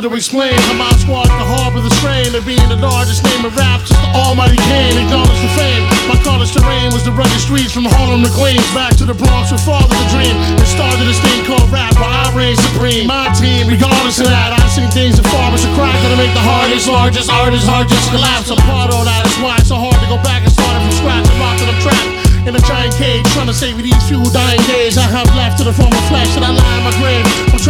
to explain how my squad can harbor the strain of being the largest name of rap since the almighty Kane. Acknowledge the fame. My college terrain was the rugged streets from Harlem to Queens, back to the Bronx with father the dream. It started this thing called rap, where I reign supreme. My team, regardless of that, I've seen things that far as a crack that'll make the hardest, largest artists hard just collapse. I'm part of that. That's why it's so hard to go back and start it from scratch. I'm locked in a trap in a giant cage, trying to save these few dying days I have left to the form of flesh that I lie in my grave. I'm